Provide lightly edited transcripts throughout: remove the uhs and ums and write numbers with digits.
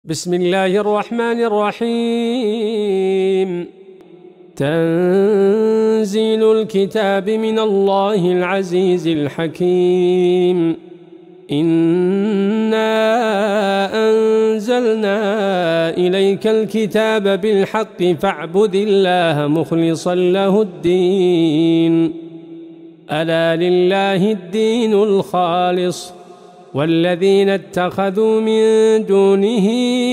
بسم الله الرحمن الرحيم. تنزيل الكتاب من الله العزيز الحكيم. إنا أنزلنا إليك الكتاب بالحق فاعبد الله مخلصا له الدين. ألا لله الدين الخالص والذين اتخذوا من دونه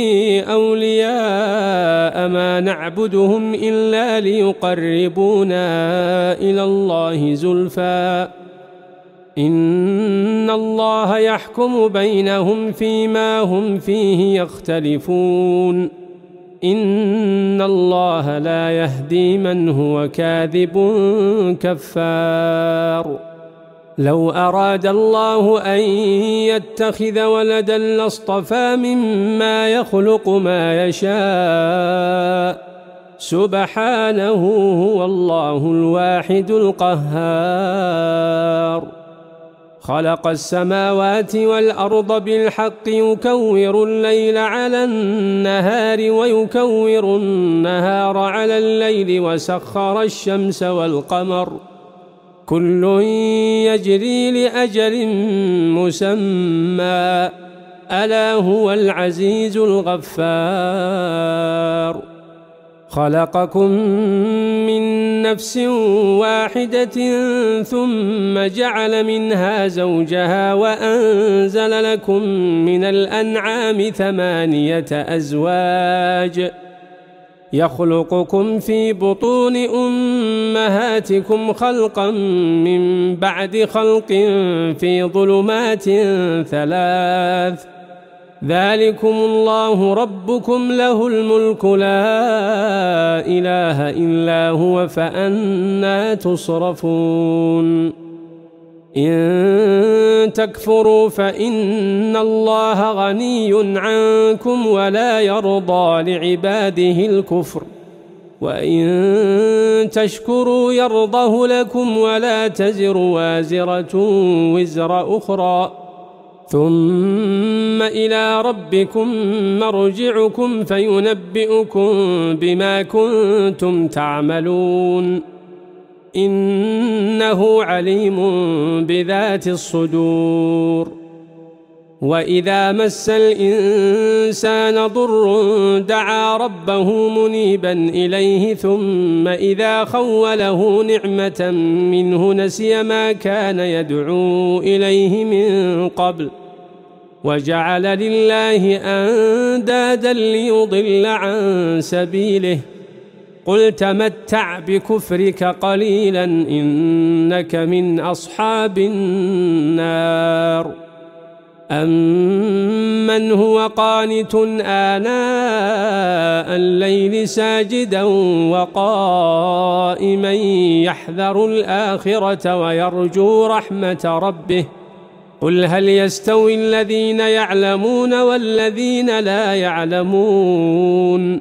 أولياء ما نعبدهم إلا ليقربونا إلى الله زلفى إن الله يحكم بينهم فيما هم فيه يختلفون. إن الله لا يهدي من هو كاذب كفار. لو أراد الله أن يتخذ ولدا لاصطفى مما يخلق ما يشاء سبحانه هو الله الواحد القهار. خلق السماوات والأرض بالحق يكور الليل على النهار ويكور النهار على الليل وسخر الشمس والقمر كل يجري لأجل مسمى ألا هو العزيز الغفار. خلقكم من نفس واحدة ثم جعل منها زوجها وأنزل لكم من الأنعام 8 أزواج يخلقكم في بطون أمهاتكم خلقا من بعد خلق في ظلمات 3 ذلكم الله ربكم له الملك لا إله إلا هو فأنى تصرفون. إن تكفروا فإن الله غني عنكم ولا يرضى لعباده الكفر وإن تشكروا يرضه لكم ولا تزر وازرة وزر أخرى ثم إلى ربكم مرجعكم فينبئكم بما كنتم تعملون إنه عليم بذات الصدور. وإذا مس الإنسان ضر دعا ربه منيبا إليه ثم إذا خوله نعمة منه نسي ما كان يدعو إليه من قبل وجعل لله أندادا ليضل عن سبيله قل تمتع بكفرك قليلا إنك من أصحاب النار. أمن هو قانت آناء الليل ساجدا وقائما يحذر الآخرة ويرجو رحمة ربه قل هل يستوي الذين يعلمون والذين لا يعلمون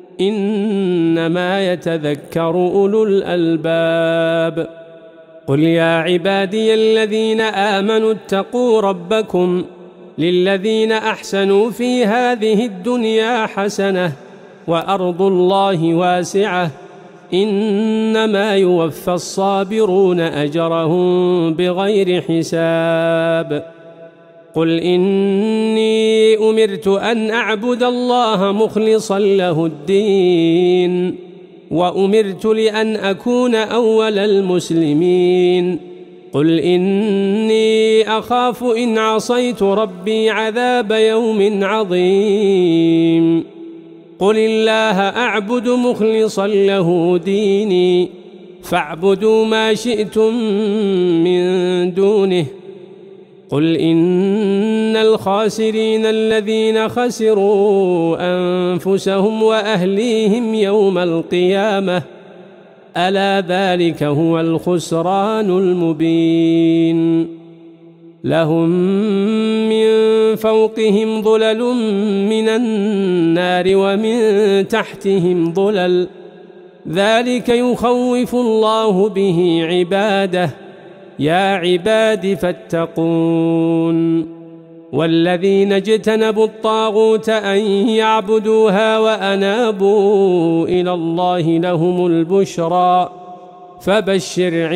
إنما يتذكر أولو الألباب. قل يا عبادي الذين آمنوا اتقوا ربكم للذين أحسنوا في هذه الدنيا حسنة وأرض الله واسعة إنما يوفى الصابرون أجرهم بغير حساب. قل إني أمرت أن أعبد الله مخلصا له الدين وأمرت لأن أكون أول المسلمين. قل إني أخاف إن عصيت ربي عذاب يوم عظيم. قل الله أعبد مخلصا له ديني فاعبدوا ما شئتم من دونه. قل إن الخاسرين الذين خسروا أنفسهم وأهليهم يوم القيامة ألا ذلك هو الخسران المبين. لهم من فوقهم ظلل من النار ومن تحتهم ظلل ذلك يخوف الله به عباده يا عباد فاتقون. والذين اجتنبوا الطاغوت أن يعبدوها وأنابوا إلى الله لهم البشرى فبشر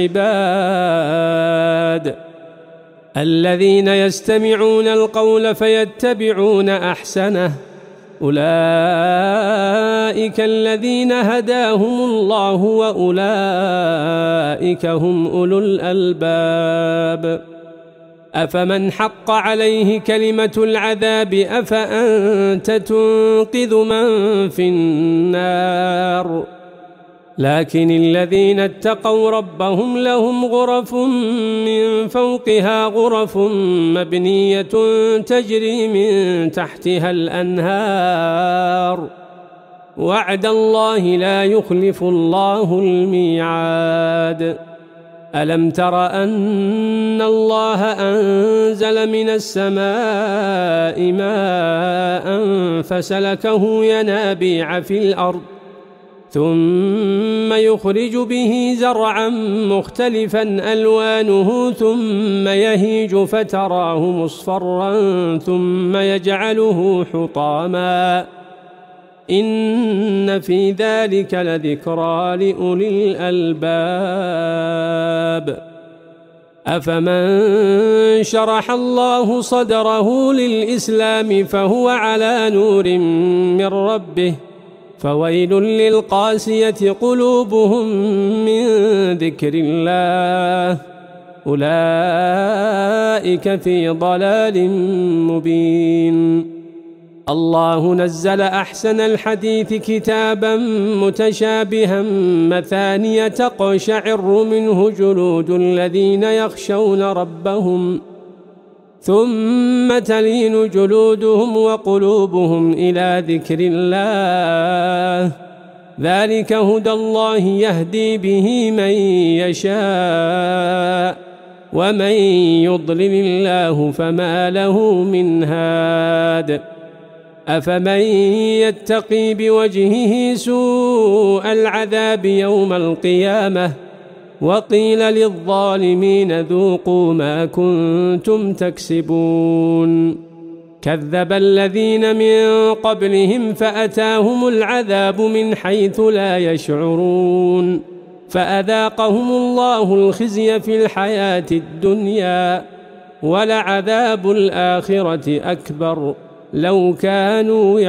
عباد الذين يستمعون القول فيتبعون أحسنه أولئك الذين هداهم الله وأولئك هم أولو الألباب أفمن حق عليه كلمة العذاب أفأنت تنقذ من في النار لكن الذين اتقوا ربهم لهم غرف من فوقها غرف مبنية تجري من تحتها الأنهار وعد الله لا يخلف الله الميعاد ألم تر أن الله أنزل من السماء ماء فسلكه ينابيع في الأرض ثم يخرج به زرعا مختلفا ألوانه ثم يهيج فتراه مصفرا ثم يجعله حطاما إن في ذلك لذكرى لأولي الألباب أفمن شرح الله صدره للإسلام فهو على نور من ربه فويل للقاسية قلوبهم من ذكر الله أولئك في ضلال مبين الله نزل أحسن الحديث كتابا متشابها مثانية تقشعر منه جلود الذين يخشون ربهم ثم تلين جلودهم وقلوبهم إلى ذكر الله ذلك هدى الله يهدي به من يشاء ومن يضلل الله فما له من هاد أفمن يتقي بوجهه سوء العذاب يوم القيامة وقيل للظالمين ذوقوا ما كنتم تكسبون كذب الذين من قبلهم فأتاهم العذاب من حيث لا يشعرون فأذاقهم الله الخزي في الحياة الدنيا ولعذاب الآخرة أكبر لو كانوا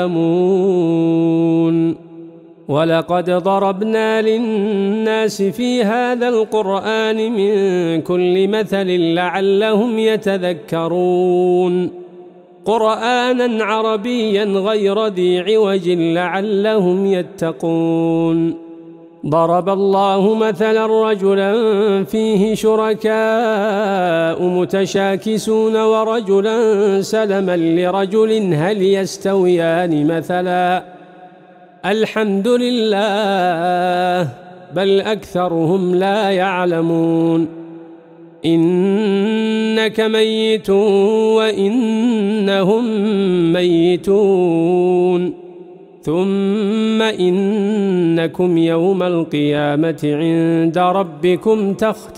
يعلمون ولقد ضربنا للناس في هذا القرآن من كل مثل لعلهم يتذكرون قرآنا عربيا غير ذي عوج لعلهم يتقون ضرب الله مثلا رجلا فيه شركاء متشاكسون ورجلا سلما لرجل هل يستويان مثلا الحمد لله بل أكثرهم لا يعلمون إنك ميت وإنهم ميتون ثم إنكم يوم القيامة عند ربكم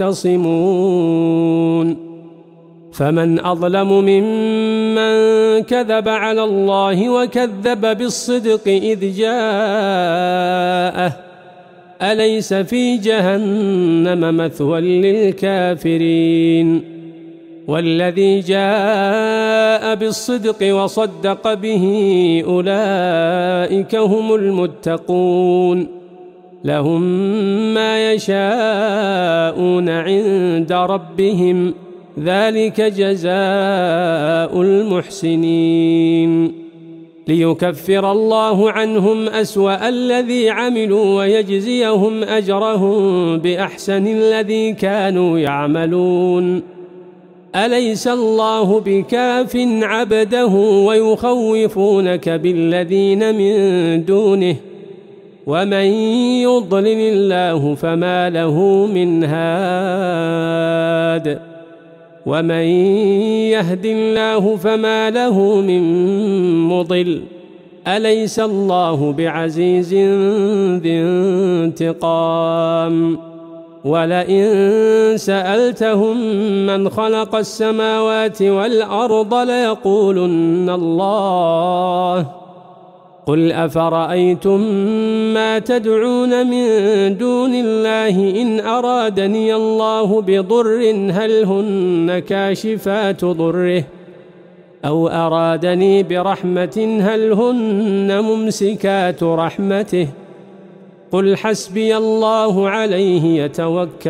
تختصمون فمن أظلم ممن كذب على الله وكذب بالصدق إذ جاءه أليس في جهنم مثوى للكافرين والذي جاء بالصدق وصدق به أولئك هم المتقون لهم ما يشاءون عند ربهم ذلك جزاء المحسنين ليكفر الله عنهم أسوأ الذي عملوا ويجزيهم أجرهم بأحسن الذي كانوا يعملون أليس الله بكاف عبده ويخوفونك بالذين من دونه ومن يضلل الله فما له من هاد ومن يهد الله فما له من مضل أليس الله بعزيز ذي انتقام ولئن سألتهم من خلق السماوات والأرض ليقولن الله قل أفرأيتم ما تدعون من دون الله إن أرادني الله بضر هل هن كاشفات ضره أو أرادني برحمة هل هن ممسكات رحمته قل حسبي الله عليه يتوكل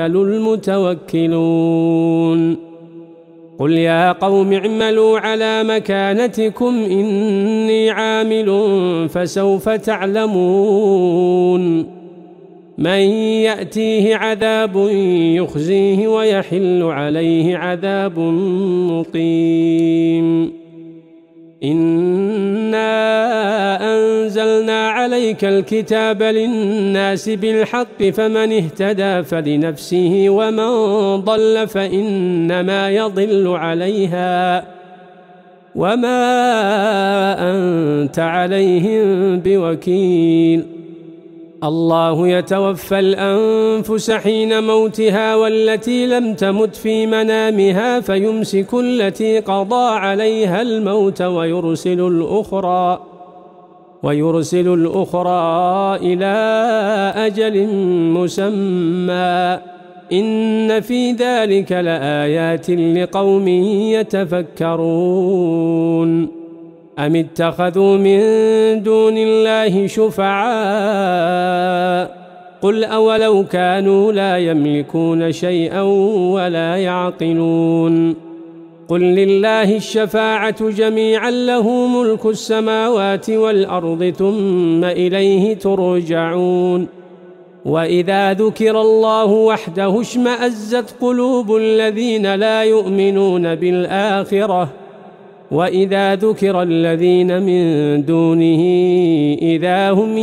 المتوكلون قل يا قوم اعملوا على مكانتكم إني عامل فسوف تعلمون من يأتيه عذاب يخزيه ويحل عليه عذاب مقيم إنا أنزلنا عليك الكتاب للناس بالحق فمن اهتدى فلنفسه ومن ضل فإنما يضل عليها وما أنت عليهم بوكيل الله يتوفى الأنفس حين موتها والتي لم تمت في منامها فيمسك التي قضى عليها الموت ويرسل الأخرى إلى أجل مسمى إن في ذلك لآيات لقوم يتفكرون أم اتخذوا من دون الله شفعاء قل أولو كانوا لا يملكون شيئا ولا يعقلون قل لله الشفاعة جميعا له ملك السماوات والأرض ثم إليه ترجعون وإذا ذكر الله وحده اشمأزت قلوب الذين لا يؤمنون بالآخرة وإذا ذكر الذين من دونه إذا هم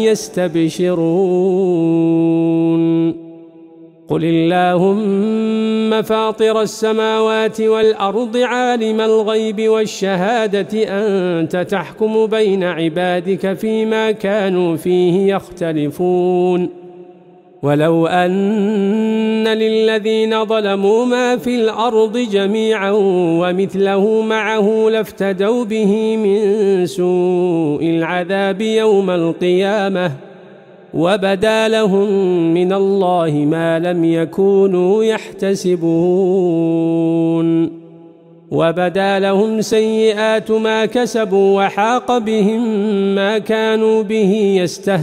يستبشرون قل اللهم فاطر السماوات والأرض عالم الغيب والشهادة أنت تحكم بين عبادك فيما كانوا فيه يختلفون ولو أن للذين ظلموا ما في الأرض جميعا ومثله معه لافتدوا به من سوء العذاب يوم القيامة وبدا لهم من الله ما لم يكونوا يحتسبون وبدا لهم سيئات ما كسبوا وحاق بهم ما كانوا به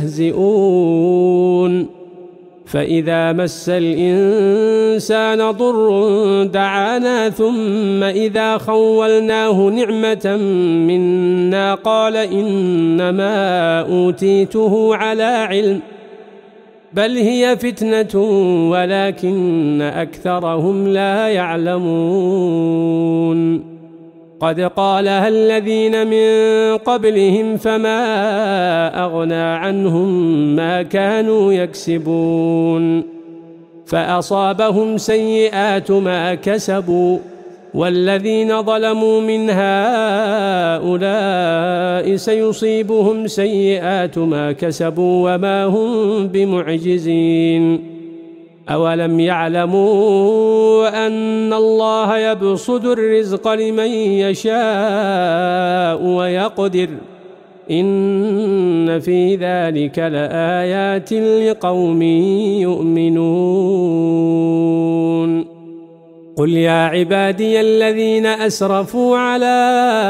يستهزئون فإذا مس الإنسان ضر دعانا ثم إذا خولناه نعمة منا قال إنما أوتيته على علم بل هي فتنة ولكن أكثرهم لا يعلمون قد قالها الذين من قبلهم فما أغنى عنهم ما كانوا يكسبون فأصابهم سيئات ما كسبوا والذين ظلموا من هؤلاء سيصيبهم سيئات ما كسبوا وما هم بمعجزين أولم يعلموا أن الله يبسط الرزق لمن يشاء ويقدر إن في ذلك لآيات لقوم يؤمنون قل يا عبادي الذين أسرفوا على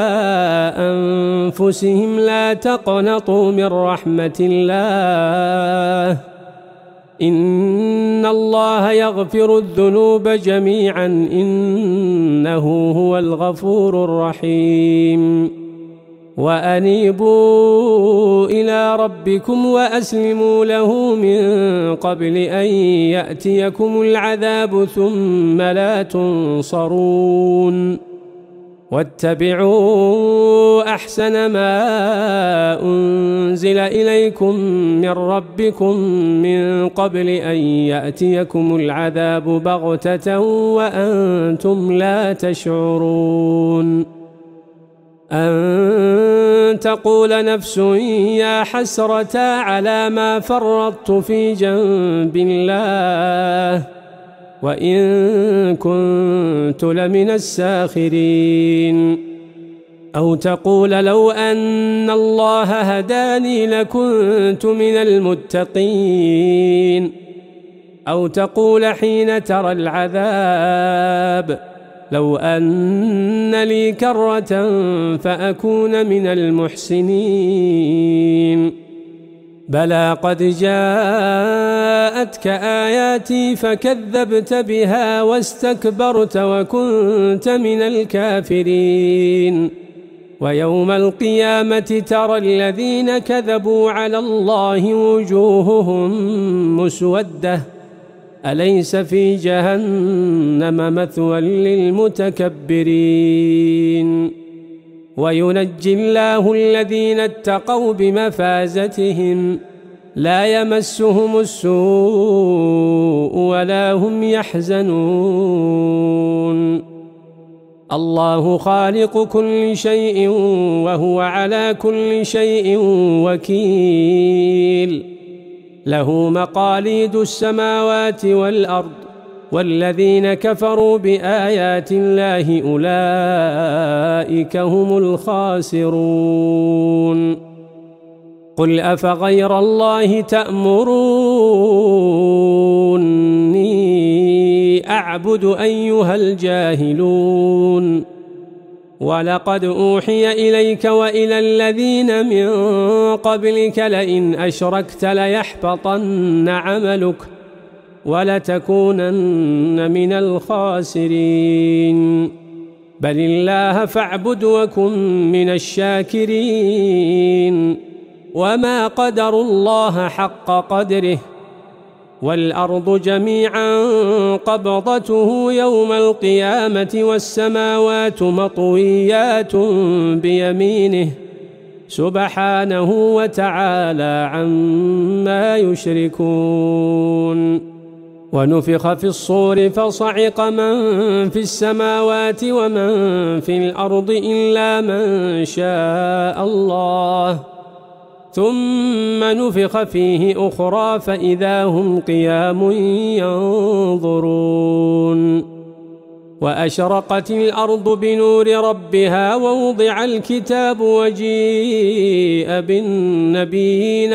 أنفسهم لا تقنطوا من رحمة الله إن الله يغفر الذنوب جميعا إنه هو الغفور الرحيم وأنيبوا إلى ربكم وأسلموا له من قبل أن يأتيكم العذاب ثم لا تنصرون واتبعوا أحسن ما أنزل إليكم من ربكم من قبل أن يأتيكم العذاب بغتة وأنتم لا تشعرون أن تقول نفس يا حسرة على ما فرطت في جنب الله وإن كنت لمن الساخرين أو تقول لو أن الله هداني لكنت من المتقين أو تقول حين ترى العذاب لو أن لي كرة فأكون من المحسنين بلى قد جاءتك آياتي فكذبت بها واستكبرت وكنت من الكافرين ويوم القيامة ترى الذين كذبوا على الله وجوههم مسودة أليس في جهنم مثوى للمتكبرين وينجي الله الذين اتقوا بمفازتهم لا يمسهم السوء ولا هم يحزنون الله خالق كل شيء وهو على كل شيء وكيل له مقاليد السماوات والأرض والذين كفروا بآيات الله أولئك هم الخاسرون قل أفغير الله تأمروني أعبد أيها الجاهلون ولقد أوحي إليك وإلى الذين من قبلك لئن أشركت ليحبطن عملك ولتكونن من الخاسرين بل الله فاعبد وكن من الشاكرين وما قدروا الله حق قدره والأرض جميعا قبضته يوم القيامة والسماوات مطويات بيمينه سبحانه وتعالى عما يشركون ونفخ في الصور فصعق من في السماوات ومن في الأرض إلا من شاء الله ثم نفخ فيه أخرى فإذا هم قيام ينظرون وأشرقت الأرض بنور ربها ووضع الكتاب وجيء بالنبيين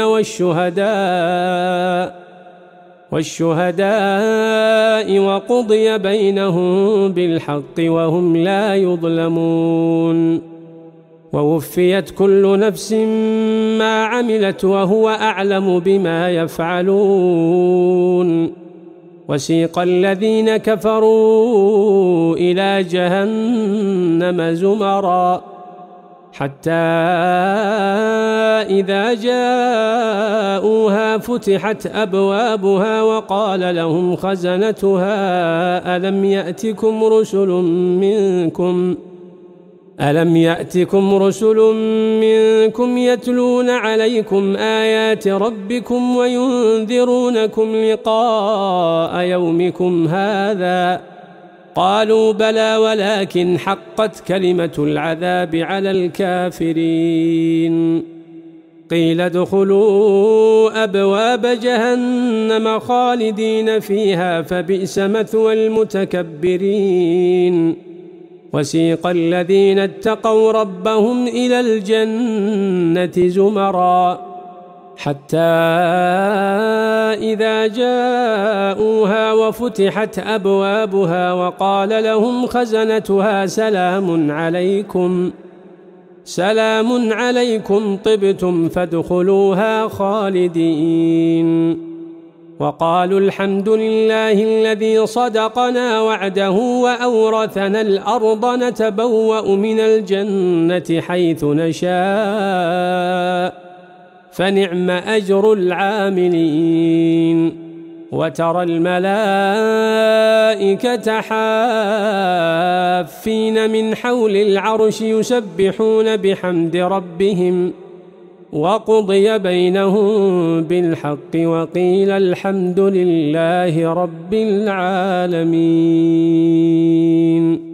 والشهداء وقضي بينهم بالحق وهم لا يظلمون ووفيت كل نفس ما عملت وهو أعلم بما يفعلون وسيق الذين كفروا إلى جهنم زمرا حتى إذا جاءوها فتحت أبوابها وقال لهم خزنتها ألم يأتكم رسل منكم يتلون عليكم آيات ربكم وينذرونكم لقاء يومكم هذا قالوا بلى ولكن حقت كلمة العذاب على الكافرين قيل ادخلوا أبواب جهنم خالدين فيها فبئس مثوى المتكبرين وسيق الذين اتقوا ربهم إلى الجنة زمرا حتى إذا جاءوها وفتحت أبوابها وقال لهم خزنتها سلام عليكم طبتم فادخلوها خالدين وقالوا الحمد لله الذي صدقنا وعده وأورثنا الأرض نتبوأ من الجنة حيث نشاء فنعم أجر العاملين وترى الملائكة حافين من حول العرش يسبحون بحمد ربهم وقضي بينهم بالحق وقيل الحمد لله رب العالمين.